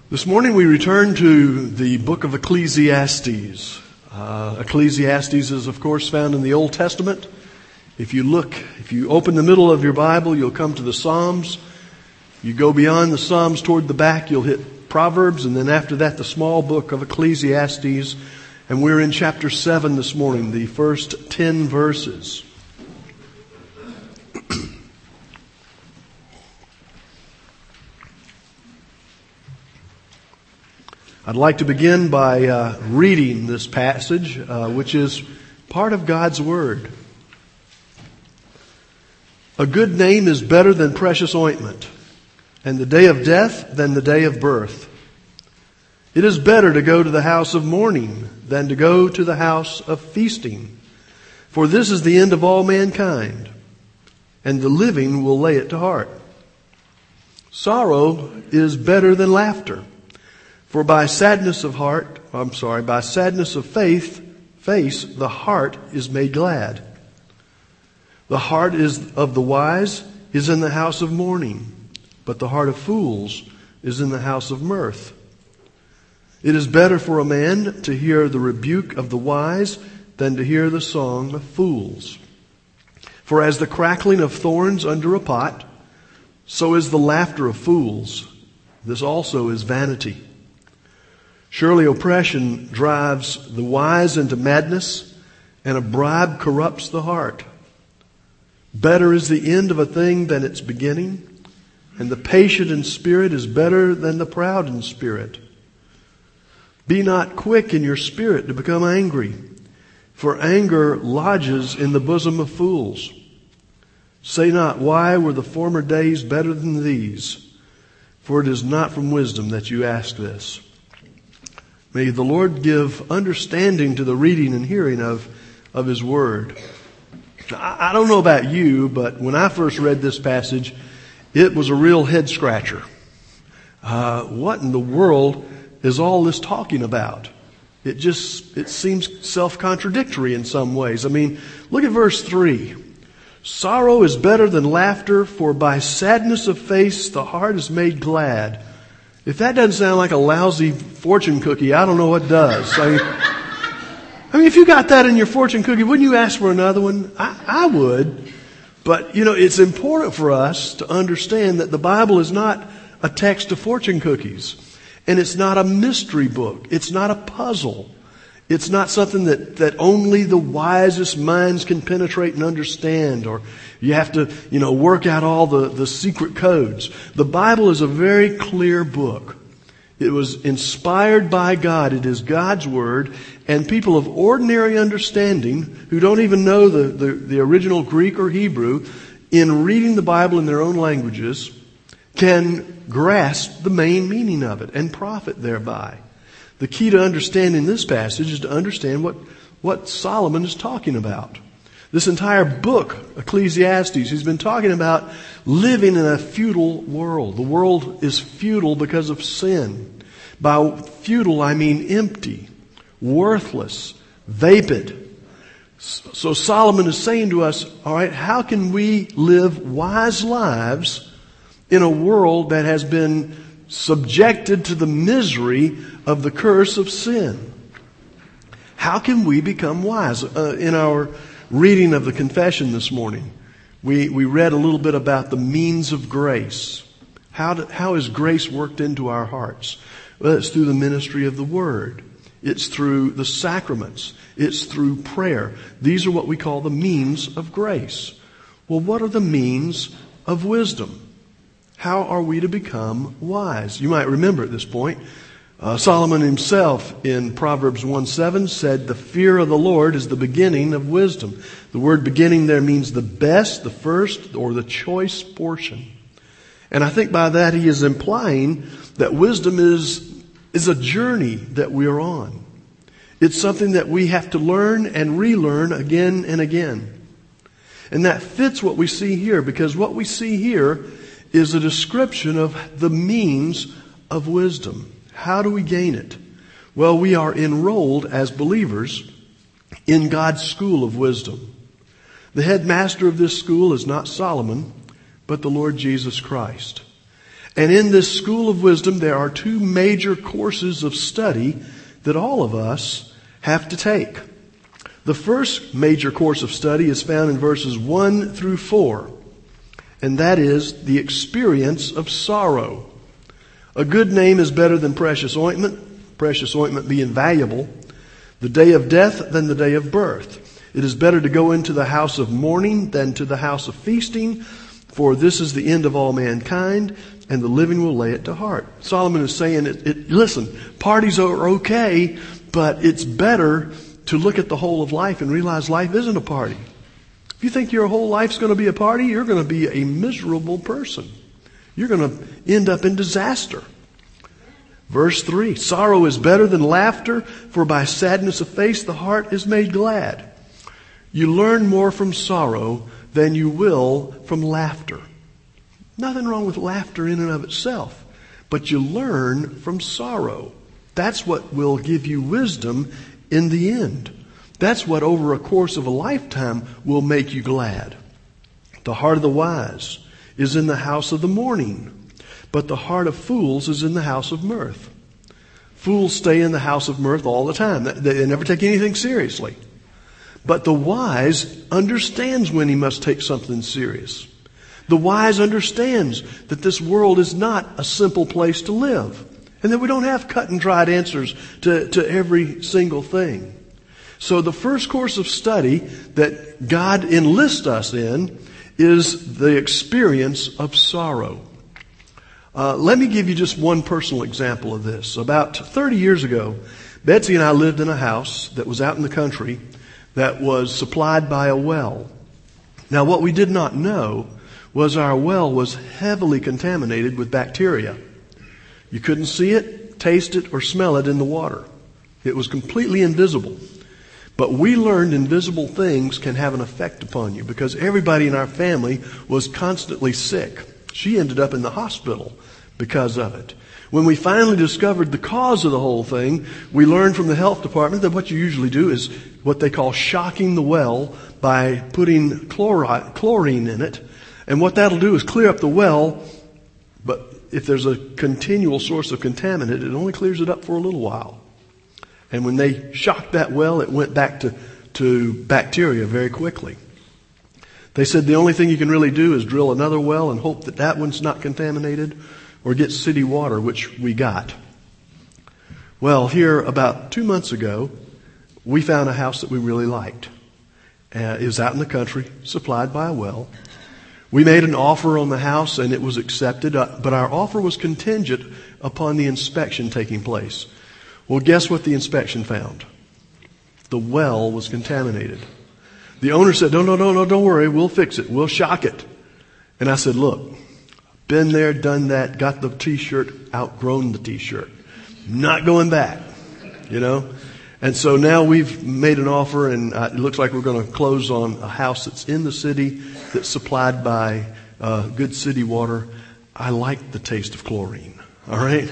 This morning we return to the book of Ecclesiastes. Ecclesiastes is, of course, found in the Old Testament. If you open the middle of your Bible, you'll come to the Psalms. You go beyond the Psalms toward the back, you'll hit Proverbs, and then after that, the small book of Ecclesiastes. And we're in chapter 7 this morning, the first 10 verses. I'd like to begin by reading this passage, which is part of God's Word. A good name is better than precious ointment, and the day of death than the day of birth. It is better to go to the house of mourning than to go to the house of feasting, for this is the end of all mankind, and the living will lay it to heart. Sorrow is better than laughter. For by sadness of face, the heart is made glad. The heart of the wise is in the house of mourning, but the heart of fools is in the house of mirth. It is better for a man to hear the rebuke of the wise than to hear the song of fools. For as the crackling of thorns under a pot, so is the laughter of fools. This also is vanity. Surely oppression drives the wise into madness, and a bribe corrupts the heart. Better is the end of a thing than its beginning, and the patient in spirit is better than the proud in spirit. Be not quick in your spirit to become angry, for anger lodges in the bosom of fools. Say not, why were the former days better than these? For it is not from wisdom that you ask this. May the Lord give understanding to the reading and hearing of His Word. I don't know about you, but when I first read this passage, it was a real head scratcher. What in the world is all this talking about? It seems self-contradictory in some ways. I mean, look at verse 3. Sorrow is better than laughter, for by sadness of face the heart is made glad. If that doesn't sound like a lousy fortune cookie, I don't know what does. I mean, if you got that in your fortune cookie, wouldn't you ask for another one? I would. But, it's important for us to understand that the Bible is not a text of fortune cookies. And it's not a mystery book. It's not a puzzle. It's not something that only the wisest minds can penetrate and understand, or you have to, work out all the secret codes. The Bible is a very clear book. It was inspired by God. It is God's Word, and people of ordinary understanding who don't even know the original Greek or Hebrew, in reading the Bible in their own languages, can grasp the main meaning of it and profit thereby. The key to understanding this passage is to understand what Solomon is talking about. This entire book, Ecclesiastes, he's been talking about living in a futile world. The world is futile because of sin. By futile, I mean empty, worthless, vapid. So Solomon is saying to us, all right, how can we live wise lives in a world that has been subjected to the misery of the curse of sin? How can we become wise? In our reading of the confession this morning, we read a little bit about the means of grace. How is grace worked into our hearts? Well, it's through the ministry of the Word. It's through the sacraments. It's through prayer. These are what we call the means of grace. Well, what are the means of wisdom? How are we to become wise? You might remember at this point, Solomon himself in Proverbs 1:7 said, the fear of the Lord is the beginning of wisdom. The word beginning there means the best, the first, or the choice portion. And I think by that he is implying that wisdom is a journey that we are on. It's something that we have to learn and relearn again and again. And that fits what we see here, because what we see here is a description of the means of wisdom. How do we gain it? Well, we are enrolled as believers in God's school of wisdom. The headmaster of this school is not Solomon, but the Lord Jesus Christ. And in this school of wisdom, there are two major courses of study that all of us have to take. The first major course of study is found in verses 1 through 4, and that is the experience of sorrow. A good name is better than precious ointment being valuable, the day of death than the day of birth. It is better to go into the house of mourning than to the house of feasting, for this is the end of all mankind, and the living will lay it to heart. Solomon is saying, listen, parties are okay, but it's better to look at the whole of life and realize life isn't a party. If you think your whole life's going to be a party, you're going to be a miserable person. You're going to end up in disaster. Verse 3, sorrow is better than laughter, for by sadness of face the heart is made glad. You learn more from sorrow than you will from laughter. Nothing wrong with laughter in and of itself, but you learn from sorrow. That's what will give you wisdom in the end. That's what over a course of a lifetime will make you glad. The heart of the wise is in the house of the mourning, but the heart of fools is in the house of mirth. Fools stay in the house of mirth all the time. They never take anything seriously. But the wise understands when he must take something serious. The wise understands that this world is not a simple place to live, and that we don't have cut and dried answers to every single thing. So the first course of study that God enlists us in is the experience of sorrow. Let me give you just one personal example of this. About 30 years ago, Betsy and I lived in a house that was out in the country that was supplied by a well. Now, what we did not know was our well was heavily contaminated with bacteria. You couldn't see it, taste it, or smell it in the water. It was completely invisible. But we learned invisible things can have an effect upon you because everybody in our family was constantly sick. She ended up in the hospital because of it. When we finally discovered the cause of the whole thing, we learned from the health department that what you usually do is what they call shocking the well by putting chlorine in it. And what that'll do is clear up the well, but if there's a continual source of contaminant, it only clears it up for a little while. And when they shocked that well, it went back to bacteria very quickly. They said the only thing you can really do is drill another well and hope that that one's not contaminated, or get city water, which we got. Well, here about 2 months ago, we found a house that we really liked. It was out in the country, supplied by a well. We made an offer on the house and it was accepted, but our offer was contingent upon the inspection taking place. Well, guess what the inspection found? The well was contaminated. The owner said, no, don't worry, we'll fix it. We'll shock it. And I said, look, been there, done that, got the t-shirt, outgrown the t-shirt. Not going back, you know. And so now we've made an offer and it looks like we're going to close on a house that's in the city that's supplied by good city water. I like the taste of chlorine, all right?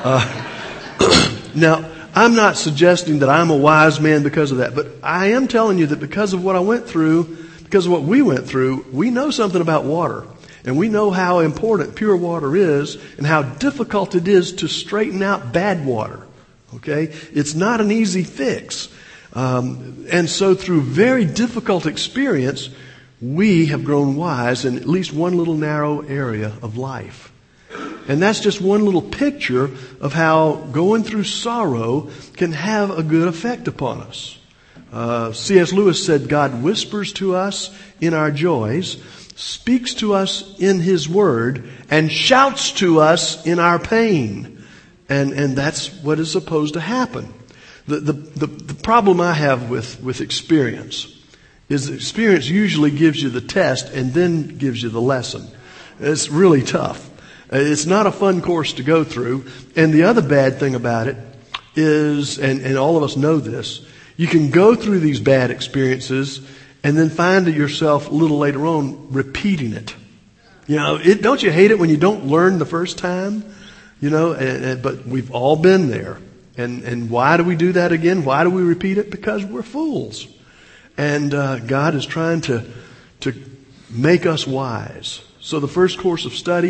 Now, I'm not suggesting that I'm a wise man because of that, but I am telling you that because of what I went through, because of what we went through, we know something about water. And we know how important pure water is and how difficult it is to straighten out bad water. Okay? It's not an easy fix. And so through very difficult experience, we have grown wise in at least one little narrow area of life. And that's just one little picture of how going through sorrow can have a good effect upon us. C.S. Lewis said, God whispers to us in our joys, speaks to us in His Word, and shouts to us in our pain. And that's what is supposed to happen. The problem I have with experience is that experience usually gives you the test and then gives you the lesson. It's really tough. It's not a fun course to go through. And the other bad thing about it is, and all of us know this, you can go through these bad experiences and then find yourself a little later on repeating it. You know, don't you hate it when you don't learn the first time? You know, but we've all been there. And why do we do that again? Why do we repeat it? Because we're fools. And God is trying to make us wise. So the first course of study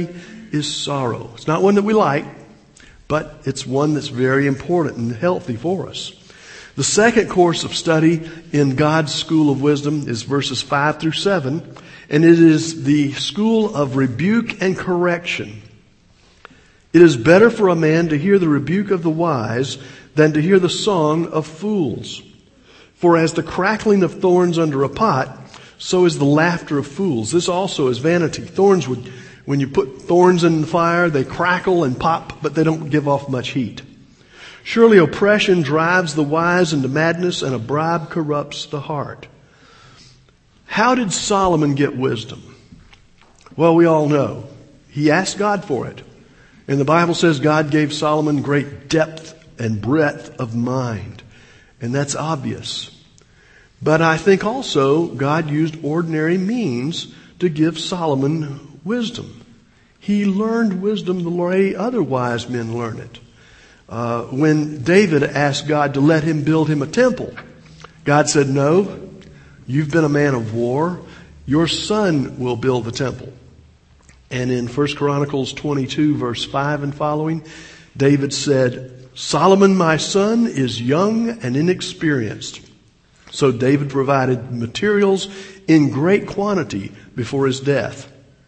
is sorrow. It's not one that we like, but it's one that's very important and healthy for us. The second course of study in God's School of Wisdom is verses 5 through 7, and it is the school of rebuke and correction. It is better for a man to hear the rebuke of the wise than to hear the song of fools. For as the crackling of thorns under a pot, so is the laughter of fools. This also is vanity. When you put thorns in the fire, they crackle and pop, but they don't give off much heat. Surely oppression drives the wise into madness, and a bribe corrupts the heart. How did Solomon get wisdom? Well, we all know. He asked God for it. And the Bible says God gave Solomon great depth and breadth of mind. And that's obvious. But I think also God used ordinary means to give Solomon wisdom. He learned wisdom the way other wise men learn it. When David asked God to let him build him a temple, God said, "No, you've been a man of war. Your son will build the temple." And in 1 Chronicles 22, verse 5 and following, David said, "Solomon, my son, is young and inexperienced." So David provided materials in great quantity before his death.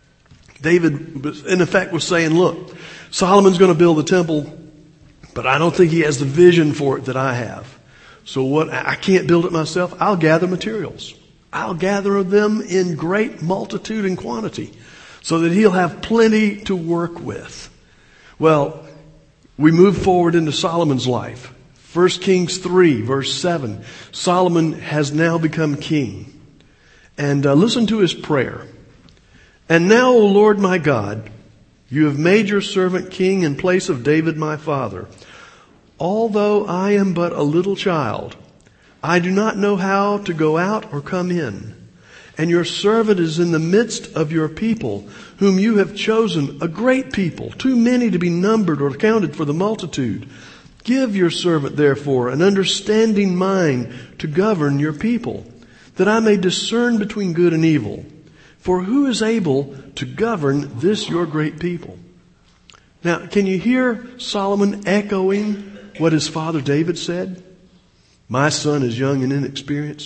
David, in effect, was saying, look, Solomon's going to build the temple, but I don't think he has the vision for it that I have. So I can't build it myself. I'll gather materials. I'll gather them in great multitude and quantity so that he'll have plenty to work with. Well, we move forward into Solomon's life. 1 Kings 3, verse 7. Solomon has now become king. And listen to his prayer. "And now, O Lord my God, you have made your servant king in place of David my father. Although I am but a little child, I do not know how to go out or come in. And your servant is in the midst of your people, whom you have chosen, a great people, too many to be numbered or counted for the multitude. Give your servant, therefore, an understanding mind to govern your people, that I may discern between good and evil. For who is able to govern this your great people?" Now, can you hear Solomon echoing what his father David said? "My son is young and inexperienced.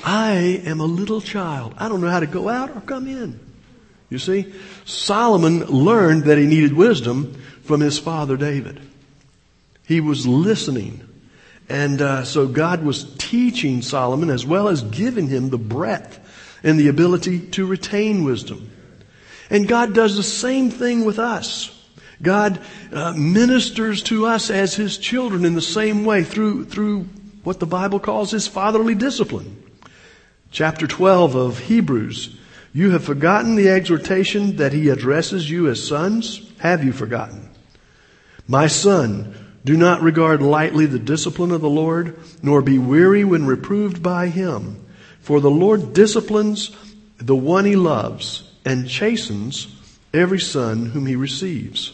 I am a little child. I don't know how to go out or come in." You see, Solomon learned that he needed wisdom from his father David. He was listening. And so God was teaching Solomon as well as giving him the breadth and the ability to retain wisdom. And God does the same thing with us. God ministers to us as His children in the same way through what the Bible calls His fatherly discipline. Chapter 12 of Hebrews. "You have forgotten the exhortation that He addresses you as sons? Have you forgotten? My son, do not regard lightly the discipline of the Lord, nor be weary when reproved by Him. For the Lord disciplines the one He loves, and chastens every son whom He receives."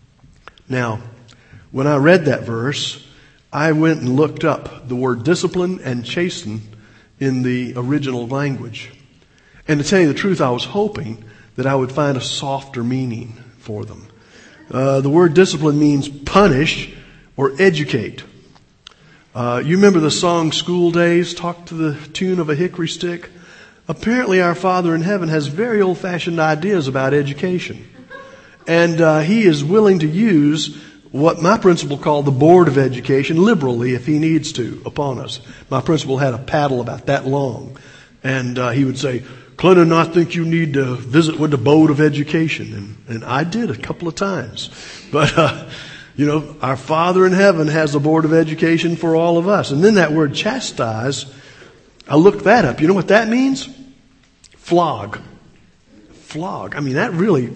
Now, when I read that verse, I went and looked up the word discipline and chasten in the original language. And to tell you the truth, I was hoping that I would find a softer meaning for them. The word discipline means punish or educate. You remember the song School Days, Talk to the Tune of a Hickory Stick? Apparently our Father in Heaven has very old-fashioned ideas about education. And He is willing to use what my principal called the Board of Education liberally if He needs to upon us. My principal had a paddle about that long. And he would say, "Clinton, I think you need to visit with the Board of Education." And I did a couple of times. But, our Father in Heaven has a Board of Education for all of us. And then that word chastise, I looked that up. You know what that means? Flog. Flog. I mean, that really,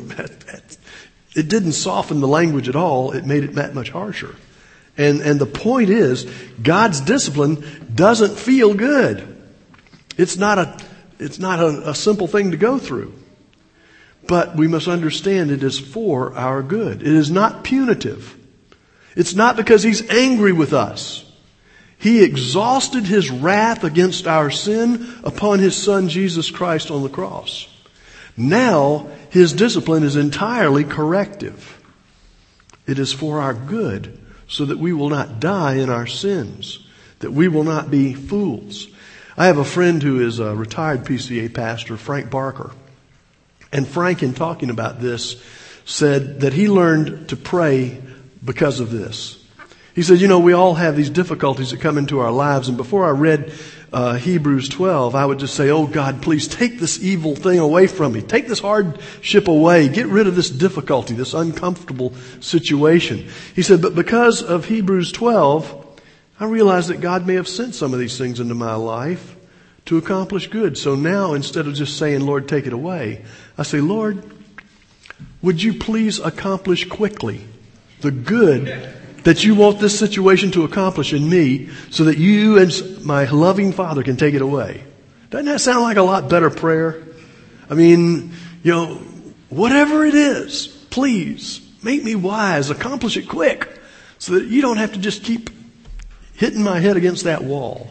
it didn't soften the language at all. It made it that much harsher. And the point is, God's discipline doesn't feel good. It's not a simple thing to go through. But we must understand it is for our good. It is not punitive. It's not because He's angry with us. He exhausted His wrath against our sin upon His Son Jesus Christ on the cross. Now, His discipline is entirely corrective. It is for our good, so that we will not die in our sins, that we will not be fools. I have a friend who is a retired PCA pastor, Frank Barker. And Frank, in talking about this, said that he learned to pray because of this. He said, we all have these difficulties that come into our lives. And before I read Hebrews 12, I would just say, oh God, please take this evil thing away from me. Take this hardship away. Get rid of this difficulty, this uncomfortable situation. He said, but because of Hebrews 12, I realized that God may have sent some of these things into my life to accomplish good. So now, instead of just saying, Lord, take it away, I say, Lord, would you please accomplish quickly the good that you want this situation to accomplish in me, so that you and my loving Father can take it away? Doesn't that sound like a lot better prayer? I mean, whatever it is, please make me wise, accomplish it quick, so that you don't have to just keep hitting my head against that wall,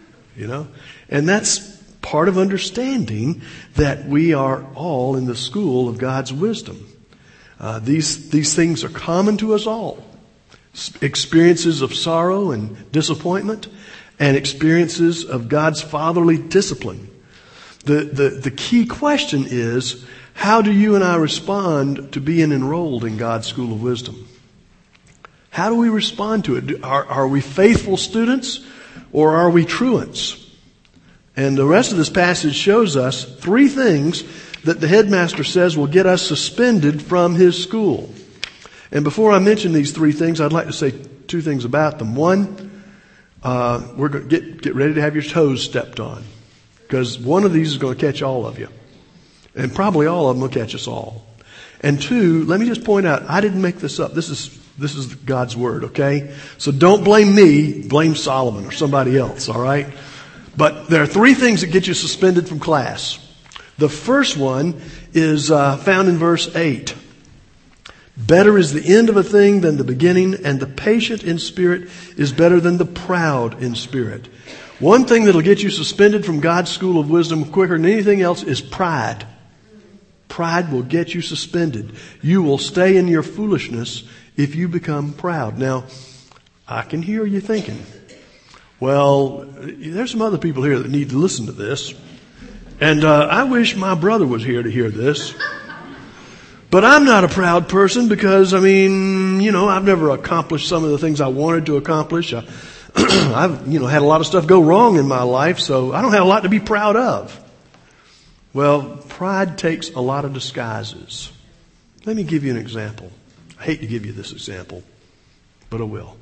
And that's part of understanding that we are all in the school of God's wisdom. These things are common to us all. Experiences of sorrow and disappointment, and experiences of God's fatherly discipline. The key question is, how do you and I respond to being enrolled in God's school of wisdom? How do we respond to it? Are we faithful students, or are we truants? And the rest of this passage shows us 3 things that the headmaster says will get us suspended from his school. And before I mention these 3 things, I'd like to say 2 things about them. One, we're going to get ready to have your toes stepped on, because one of these is going to catch all of you. And probably all of them will catch us all. And 2, let me just point out, I didn't make this up. This is God's Word, okay? So don't blame me, blame Solomon or somebody else, all right? But there are 3 things that get you suspended from class. The first one is found in verse 8. Better is the end of a thing than the beginning, and the patient in spirit is better than the proud in spirit. One thing that'll get you suspended from God's school of wisdom quicker than anything else is pride. Pride will get you suspended. You will stay in your foolishness if you become proud. Now, I can hear you thinking, well, there's some other people here that need to listen to this. And I wish my brother was here to hear this. But I'm not a proud person because, I've never accomplished some of the things I wanted to accomplish. I've, had a lot of stuff go wrong in my life, so I don't have a lot to be proud of. Well, pride takes a lot of disguises. Let me give you an example. I hate to give you this example, but I will.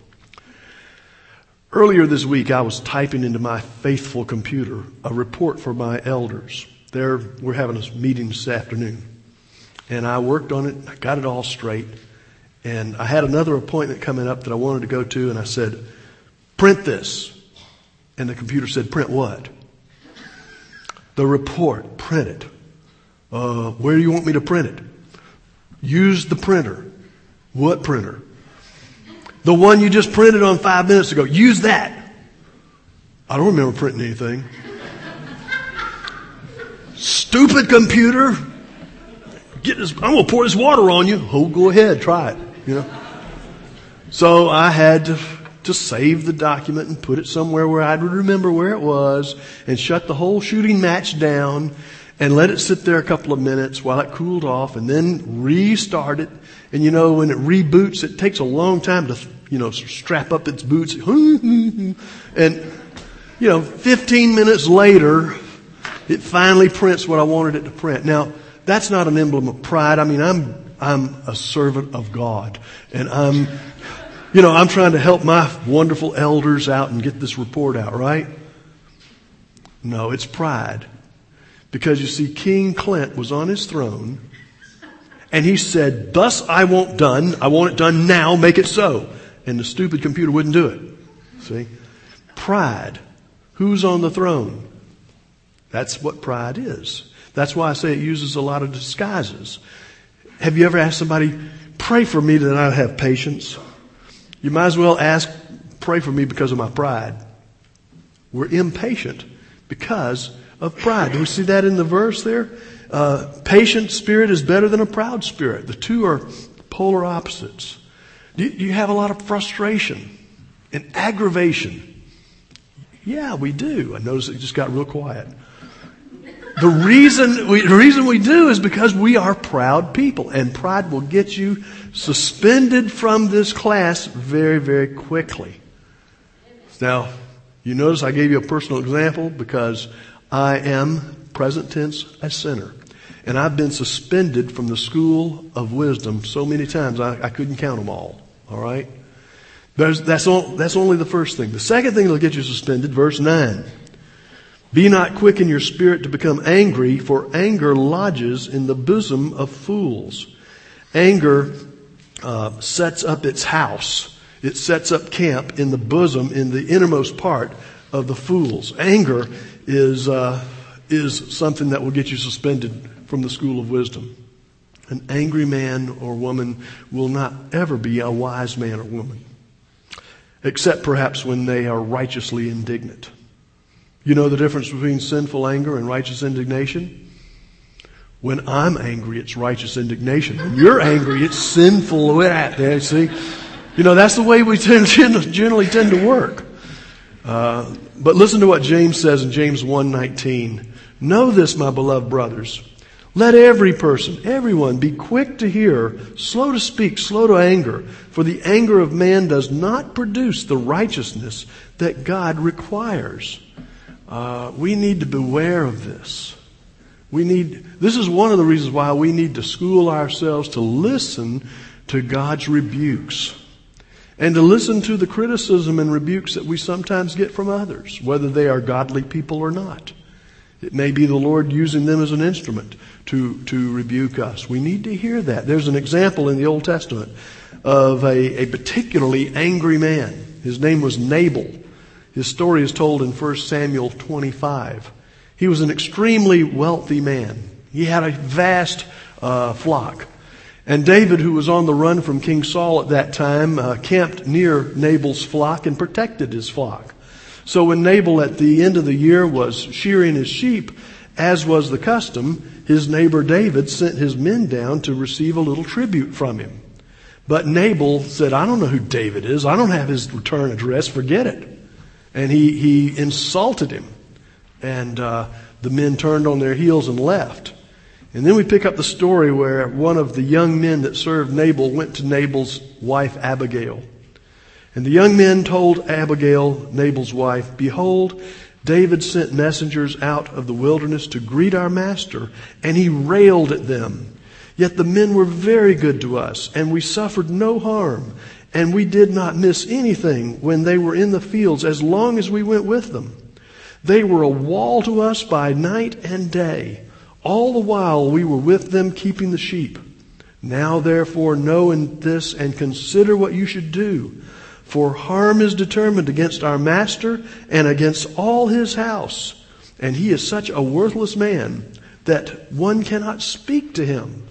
Earlier this week, I was typing into my faithful computer a report for my elders. We're having a meeting this afternoon. And I worked on it. I got it all straight. And I had another appointment coming up that I wanted to go to. And I said, print this. And the computer said, print what? The report. Print it. Where do you want me to print it? Use the printer. What printer? The one you just printed on 5 minutes ago. Use that. I don't remember printing anything. Stupid computer. I'm going to pour this water on you. Oh, go ahead. Try it. So I had to save the document and put it somewhere where I would remember where it was, and shut the whole shooting match down and let it sit there a couple of minutes while it cooled off, and then restart it. And when it reboots, it takes a long time to, strap up its boots. And, 15 minutes later, it finally prints what I wanted it to print. Now, that's not an emblem of pride. I'm a servant of God, and I'm trying to help my wonderful elders out and get this report out, right? No, it's pride. Because you see, King Clint was on his throne, and he said, "Thus I want it done now, make it so." And the stupid computer wouldn't do it. See? Pride. Who's on the throne? That's what pride is. That's why I say it uses a lot of disguises. Have you ever asked somebody, pray for me that I have patience? You might as well ask, pray for me because of my pride. We're impatient because of pride. Do we see that in the verse there? patient spirit is better than a proud spirit. The two are polar opposites. Do you have a lot of frustration and aggravation? Yeah, we do. I noticed it just got real quiet. The reason we do is because we are proud people, and pride will get you suspended from this class very, very quickly. Now, you notice I gave you a personal example because I am, present tense, a sinner. And I've been suspended from the school of wisdom so many times I couldn't count them all. All right? That's only the first thing. The second thing that'll get you suspended, verse 9. Be not quick in your spirit to become angry, for anger lodges in the bosom of fools. Anger sets up its house. It sets up camp in the bosom, in the innermost part of the fools. Anger is something that will get you suspended from the school of wisdom. An angry man or woman will not ever be a wise man or woman, except perhaps when they are righteously indignant. You know the difference between sinful anger and righteous indignation? When I'm angry, it's righteous indignation. When you're angry, it's sinful. There, see? You know, that's the way we generally tend to work. But listen to what James says in James 1:19. Know this, my beloved brothers. Let every person, everyone, be quick to hear, slow to speak, slow to anger. For the anger of man does not produce the righteousness that God requires. We need to beware of this. This is one of the reasons why we need to school ourselves to listen to God's rebukes and to listen to the criticism and rebukes that we sometimes get from others, whether they are godly people or not. It may be the Lord using them as an instrument to rebuke us. We need to hear that. There's an example in the Old Testament of a particularly angry man. His name was Nabal. His story is told in 1 Samuel 25. He was an extremely wealthy man. He had a vast flock. And David, who was on the run from King Saul at that time, camped near Nabal's flock and protected his flock. So when Nabal at the end of the year was shearing his sheep, as was the custom, his neighbor David sent his men down to receive a little tribute from him. But Nabal said, I don't know who David is. I don't have his return address. Forget it. And he insulted him. And the men turned on their heels and left. And then we pick up the story where one of the young men that served Nabal went to Nabal's wife Abigail. And the young men told Abigail, Nabal's wife, Behold, David sent messengers out of the wilderness to greet our master, and he railed at them. Yet the men were very good to us, and we suffered no harm. And we did not miss anything when they were in the fields as long as we went with them. They were a wall to us by night and day. All the while we were with them keeping the sheep. Now therefore know in this and consider what you should do. For harm is determined against our master and against all his house. And he is such a worthless man that one cannot speak to him.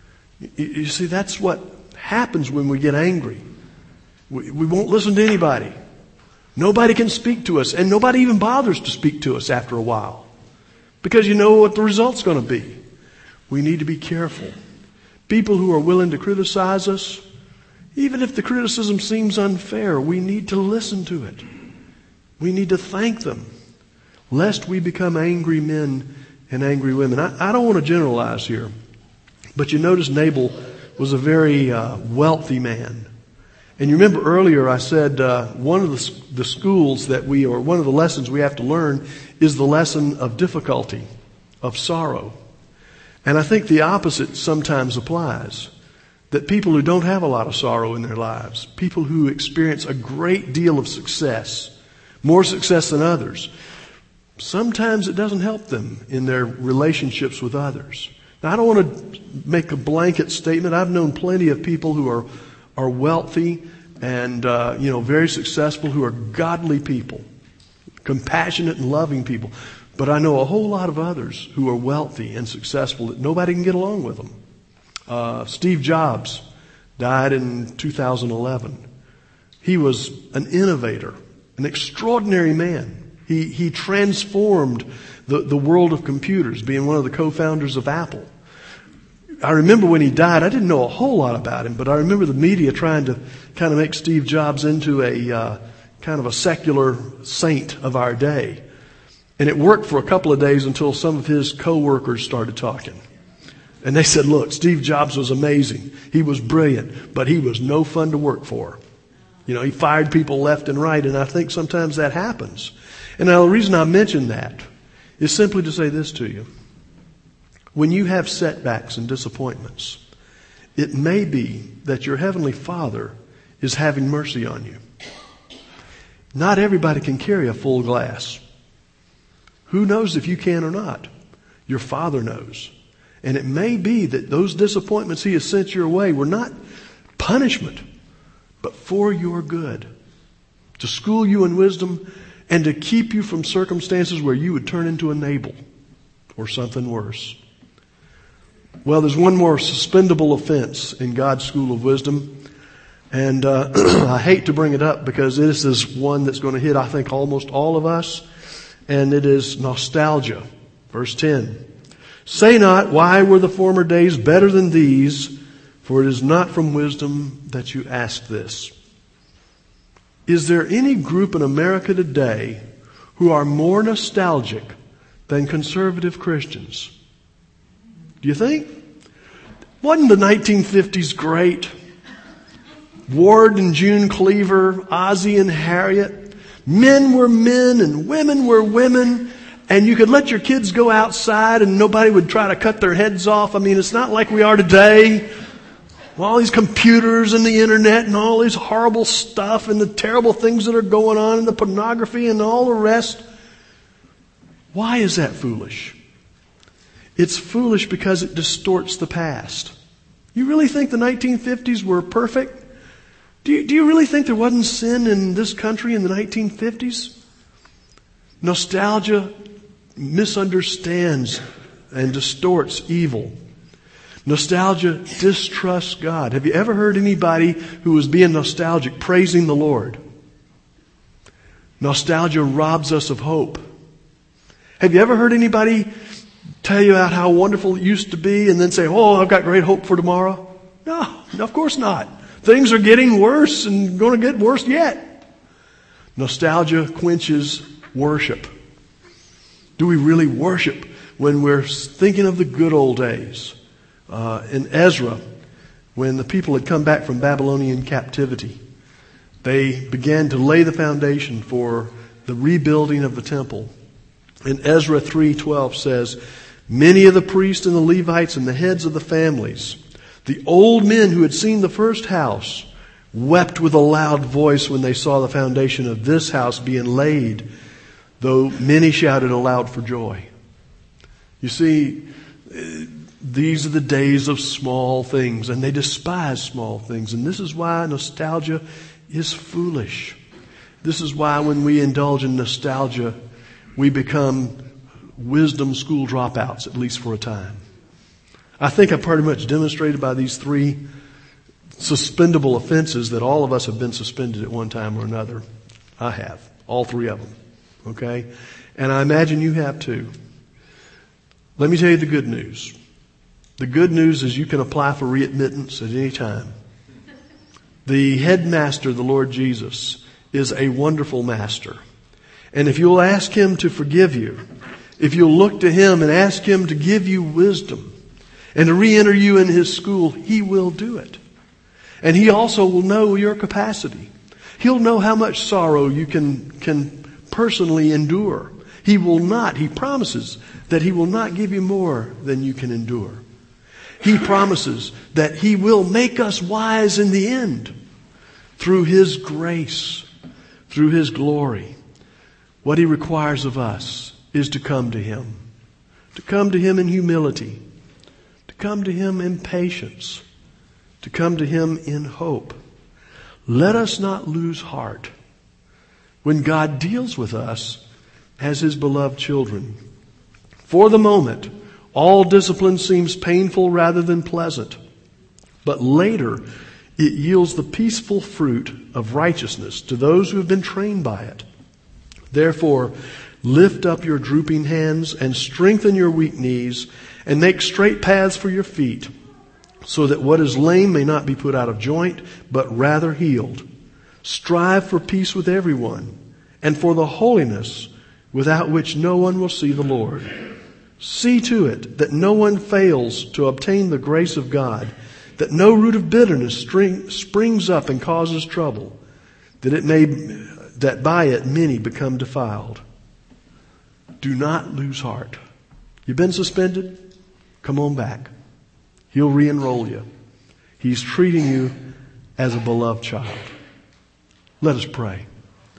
You see, that's what happens when we get angry. We won't listen to anybody. Nobody can speak to us, and nobody even bothers to speak to us after a while. Because you know what the result's going to be. We need to be careful. People who are willing to criticize us, even if the criticism seems unfair, we need to listen to it. We need to thank them, lest we become angry men and angry women. I don't want to generalize here, but you notice Nabal was a very wealthy man. And you remember earlier I said one of the schools that one of the lessons we have to learn is the lesson of difficulty, of sorrow. And I think the opposite sometimes applies. That people who don't have a lot of sorrow in their lives, people who experience a great deal of success, more success than others, sometimes it doesn't help them in their relationships with others. Now, I don't want to make a blanket statement. I've known plenty of people who are wealthy and very successful, who are godly people, compassionate and loving people. But I know a whole lot of others who are wealthy and successful that nobody can get along with them. Steve Jobs died in 2011. He was an innovator, an extraordinary man. He transformed the world of computers, being one of the co-founders of Apple. I remember when he died, I didn't know a whole lot about him, but I remember the media trying to kind of make Steve Jobs into a kind of a secular saint of our day. And it worked for a couple of days until some of his co-workers started talking. And they said, look, Steve Jobs was amazing. He was brilliant, but he was no fun to work for. You know, he fired people left and right, and I think sometimes that happens. And now the reason I mention that is simply to say this to you. When you have setbacks and disappointments, it may be that your Heavenly Father is having mercy on you. Not everybody can carry a full glass. Who knows if you can or not? Your Father knows. And it may be that those disappointments He has sent your way were not punishment, but for your good. To school you in wisdom and to keep you from circumstances where you would turn into a Nabal or something worse. Well, there's one more suspendable offense in God's school of wisdom. And I hate to bring it up because this is one that's going to hit, I think, almost all of us. And it is nostalgia. Verse 10. Say not, why were the former days better than these? For it is not from wisdom that you ask this. Is there any group in America today who are more nostalgic than conservative Christians? Do you think? Wasn't the 1950s great? Ward and June Cleaver, Ozzie and Harriet. Men were men and women were women. And you could let your kids go outside and nobody would try to cut their heads off. I mean, it's not like we are today. All these computers and the internet and all this horrible stuff and the terrible things that are going on and the pornography and all the rest. Why is that foolish? It's foolish because it distorts the past. You really think the 1950s were perfect? Do you really think there wasn't sin in this country in the 1950s? Nostalgia misunderstands and distorts evil. Nostalgia distrusts God. Have you ever heard anybody who was being nostalgic praising the Lord? Nostalgia robs us of hope. Have you ever heard anybody tell you about how wonderful it used to be and then say, oh, I've got great hope for tomorrow? No, of course not. Things are getting worse and going to get worse yet. Nostalgia quenches worship. Do we really worship when we're thinking of the good old days? In Ezra, when the people had come back from Babylonian captivity, they began to lay the foundation for the rebuilding of the temple. And Ezra 3:12 says, many of the priests and the Levites and the heads of the families, the old men who had seen the first house, wept with a loud voice when they saw the foundation of this house being laid, though many shouted aloud for joy. You see, these are the days of small things, and they despise small things. And this is why nostalgia is foolish. This is why when we indulge in nostalgia, we become wisdom school dropouts, at least for a time. I think I've pretty much demonstrated by these three suspendable offenses that all of us have been suspended at one time or another. I have. All three of them. Okay? And I imagine you have too. Let me tell you the good news. The good news is you can apply for readmittance at any time. The headmaster, the Lord Jesus, is a wonderful master. And if you'll ask Him to forgive you, if you'll look to Him and ask Him to give you wisdom and to re-enter you in His school, He will do it. And He also will know your capacity. He'll know how much sorrow you can personally endure. He promises that He will not give you more than you can endure. He promises that He will make us wise in the end through His grace, through His glory. What He requires of us is to come to Him. To come to Him in humility. To come to Him in patience. To come to Him in hope. Let us not lose heart when God deals with us as His beloved children. For the moment, all discipline seems painful rather than pleasant. But later, it yields the peaceful fruit of righteousness to those who have been trained by it. Therefore, lift up your drooping hands and strengthen your weak knees and make straight paths for your feet, so that what is lame may not be put out of joint, but rather healed. Strive for peace with everyone and for the holiness without which no one will see the Lord. See to it that no one fails to obtain the grace of God, that no root of bitterness springs up and causes trouble, that by it many become defiled. Do not lose heart. You've been suspended? Come on back. He'll re-enroll you. He's treating you as a beloved child. Let us pray.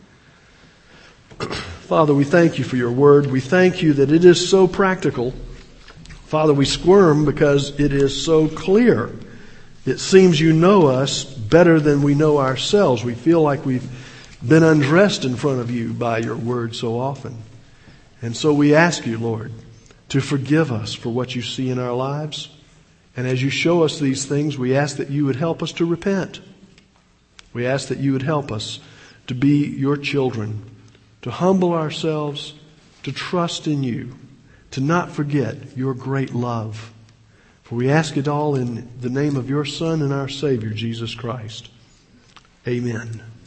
Father, we thank you for your word. We thank you that it is so practical. Father, we squirm because it is so clear. It seems you know us better than we know ourselves. We feel like we've been undressed in front of you by your word so often. And so we ask you, Lord, to forgive us for what you see in our lives. And as you show us these things, we ask that you would help us to repent. We ask that you would help us to be your children, to humble ourselves, to trust in you, to not forget your great love. For we ask it all in the name of your Son and our Savior, Jesus Christ. Amen.